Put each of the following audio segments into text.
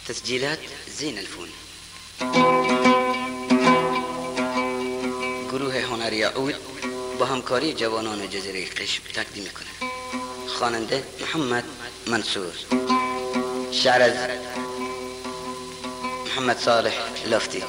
تسجيلات زين الفون. گروه هنری عود با همکاری جوانان جزیره قشم تقدیم میکنه. خواننده محمد منصور، شعر از محمد صالح لافتی.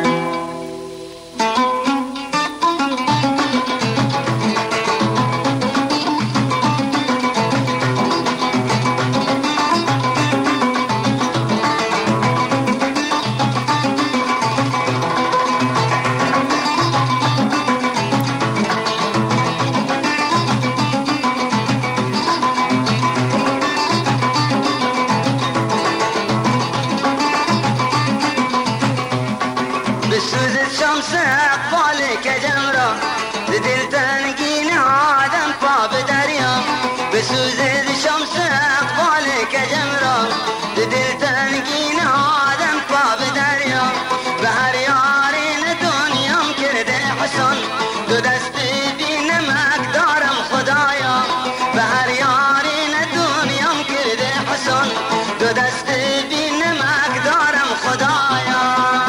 بسوزت شمس اقبالك جمرة دل تنقين آدم طاب دريا. بسوزت شمس اقبالك جمرة دل تنقين آدم طاب دريا. بهر يارين دنيا مكرد حسن دو دست بین مقدارم خدایا. بهر یارین دنیا مکرد حسن دو دست بین مقدارم خدایا.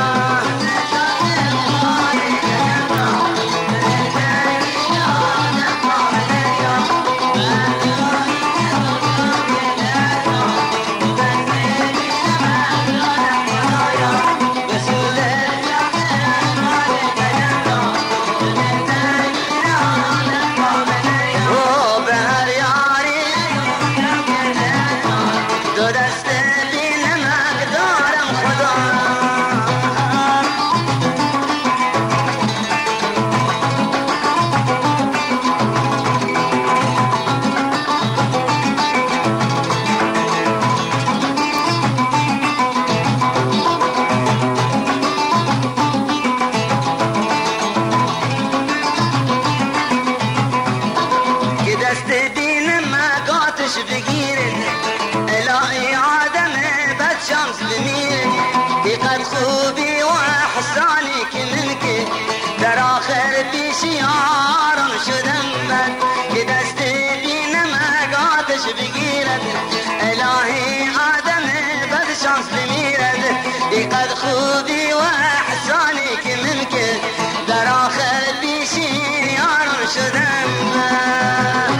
دست دین مقاتش بگیرن الهی آدم بد شمس بمیرن. قد خوبی و احسانی که من که در آخر پیش یارم شدم بد. که دست دین مقاتش بگیرن الهی آدم بد شمس بمیرن. قد خوبی و احسانی که من که در آخر پیش یارم شدم بد.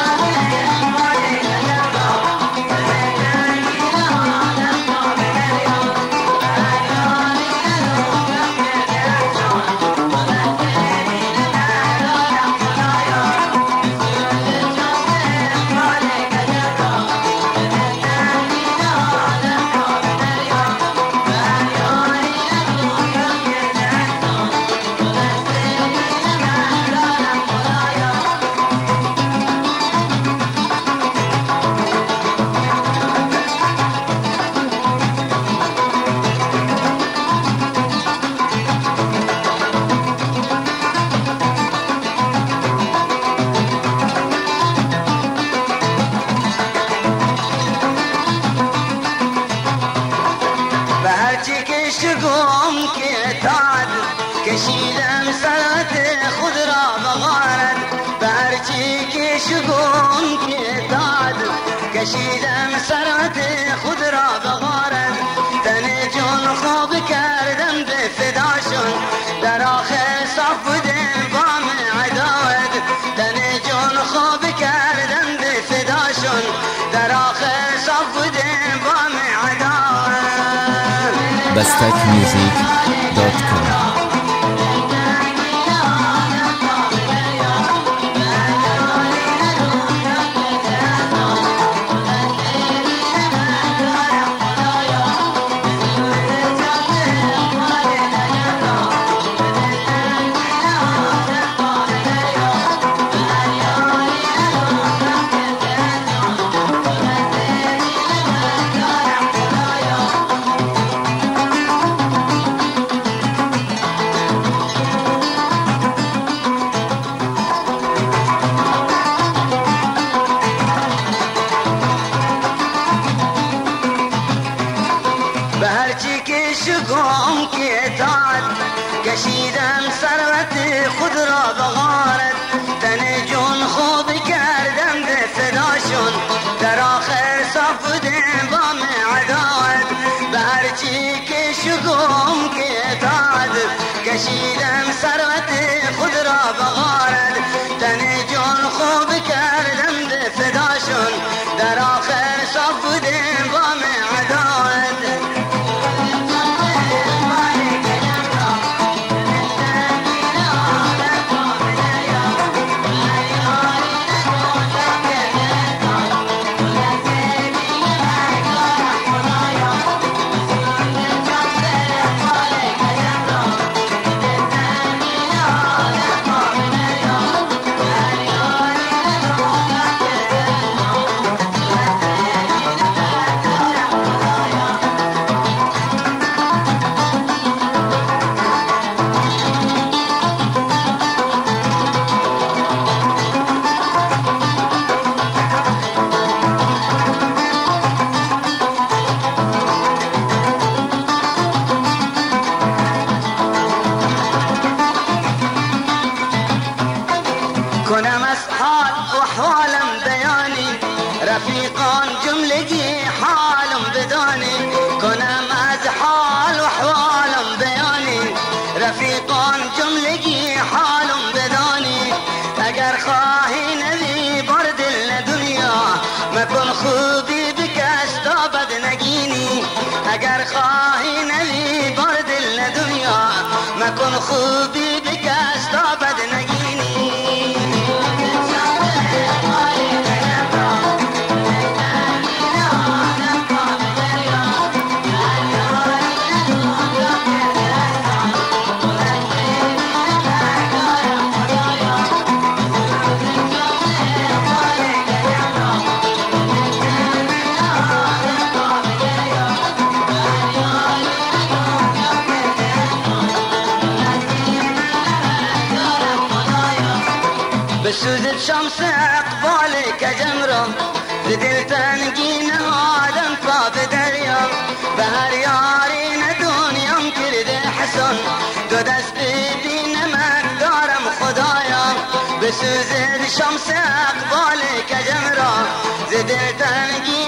شگم که تاد کشیدم سرت خود را بغارد. برچی که شگم که تاد کشیدم سرت خود را بغارد. تن جون خواب کردم به فداشون در آخر صف بودم بام عداوت. تن جون خواب کردم به فداشون در آخر صف بودم بام عداوت. bastakmusic.com. شگم که تاد کشیدم ثروت خود را بغارت. تن جون خوب کردم به فداشون در آخر صف بودم بام عداوت. به هر مکن خوبی بکش تا بد نگینی بسوزت شمس اقبال کجمرا دل تنگین آدم پا به دریا به هر یارین دنیام کرده حسن دو دست بی نمک دارم خدایا بسوزت شمس اقبال کجمرا دل تنگین